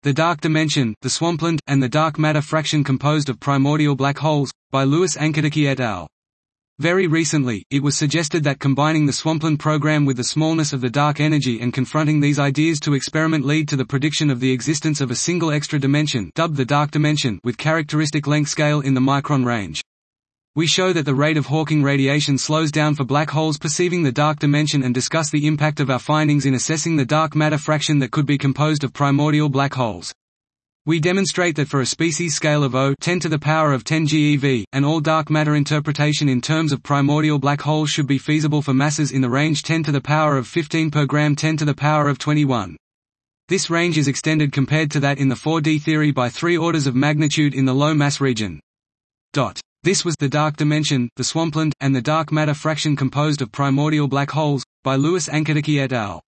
The Dark Dimension, the Swampland, and the Dark Matter Fraction Composed of Primordial Black Holes, by Louis Ankudaki et al. Very recently, it was suggested that combining the Swampland program with the smallness of the dark energy and confronting these ideas to experiment lead to the prediction of the existence of a single extra dimension, dubbed the Dark Dimension, with characteristic length scale in the micron range. We show that the rate of Hawking radiation slows down for black holes perceiving the dark dimension and discuss the impact of our findings in assessing the dark matter fraction that could be composed of primordial black holes. We demonstrate that for a species scale of 10 to the power of 10 GeV, an all-dark matter interpretation in terms of primordial black holes should be feasible for masses in the range 10 to the power of 15 per gram 10 to the power of 21. This range is extended compared to that in the 4D theory by 3 orders of magnitude in the low mass region. This was The Dark Dimension, the Swampland, and the Dark Matter Fraction Composed of Primordial Black Holes, by Louis Ankudaki et al.